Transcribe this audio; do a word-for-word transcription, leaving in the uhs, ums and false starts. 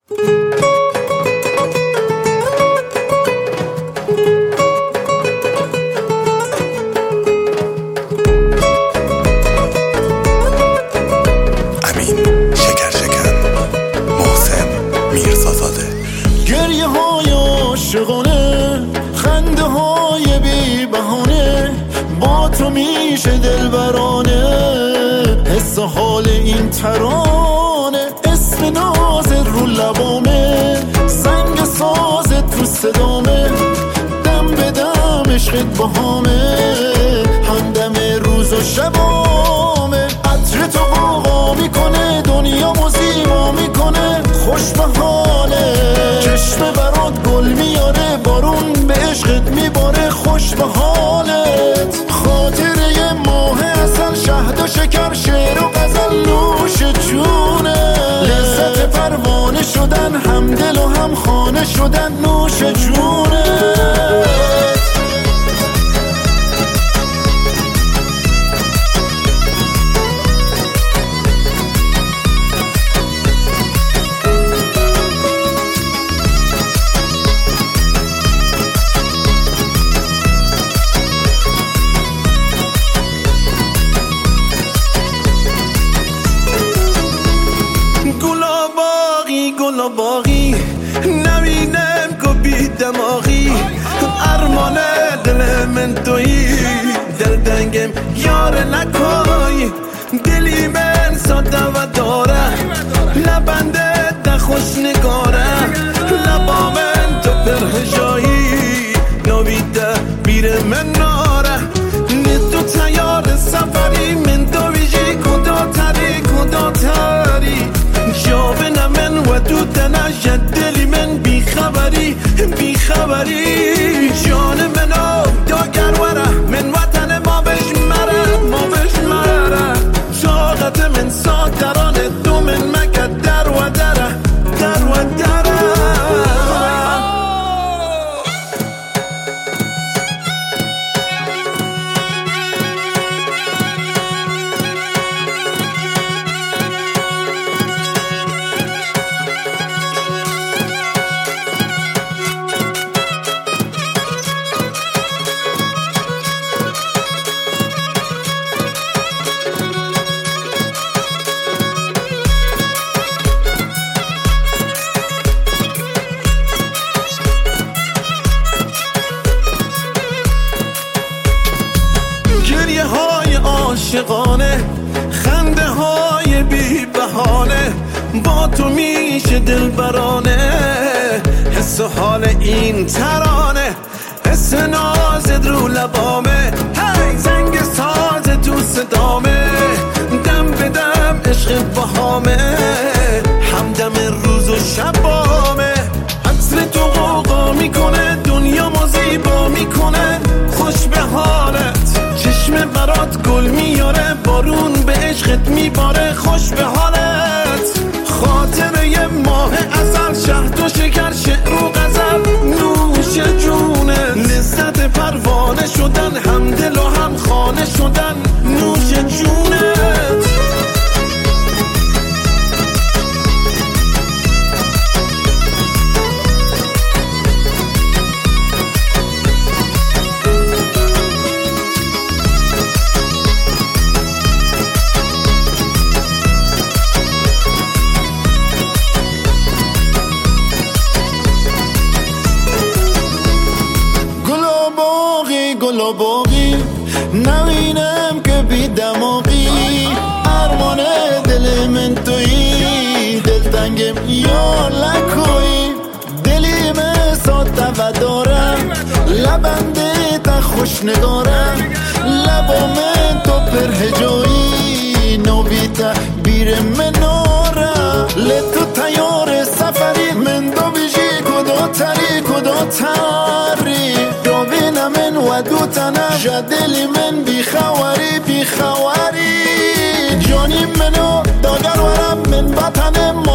عاشقانه خنده های بی بهانه با تو میشه دلبرانه حس حال این ترانه اسم نازت رو لبامه زنگ سازت تو صدامه دم به دم عشقت باهامه همدم روز و شبامه عطر تو قوقا میکنه دنیا زیبا میکنه خوش به حاله چشم برات گل میاره بارون به عشقت میباره خوش به حالت خاطره یه ماه اصل شهد و شکر شعر و غزل نوش جونه لذت پروانه شدن هم دل و هم خانه شدن نوش جونه گل باقی نبینم که بی دماغی ارمان دل من تویی دل دنگم یار نکای دلی من ساده و داره لبنده ده خوش نگاره لبا من تو پر جایی نویده بیره من ناره نه تو تیار سفری من تو ویجی کدا تری کدا تری جاوه من و تو تنش دلی من بیخبری بیخبری جان منو داگر وره من وطن ما بش مره ما بش مره طاقت من ساترانه تو من مکد در و دره در و دره عاشقانه خنده های بی بهانه با تو میشه دلبرانه حس حال این ترانه حس نازت رو لبامه هی زنگ ساز تو صدامه دم به دم عشق بهامه همدم روز و شبامه عطر تو قوقا میکنه دنیا زیبا میکنه خوش به حالت چشم برات گل میاره بارون به عشقت میباره خوش به حالت خاطره یه ماه ازل شهد و شکر شعر و غزل نوش جونه لذت پروانه شدن هم دل و هم خانه شدن نوش جونت گل باقی نبینم که بی دماغی ارمان دل من تویی دل تنگم یار لکویی دلی من ساده و دارم لبنده تا خوش نگارم لبا من تو پر هجایی نویتا بیر مناره لتو تیار سفری من دو بیجی کدا تری کدا تری دوبین من و دو تنه جدلی من بیخواری بیخواری جانی منو داگر ورم من وطنم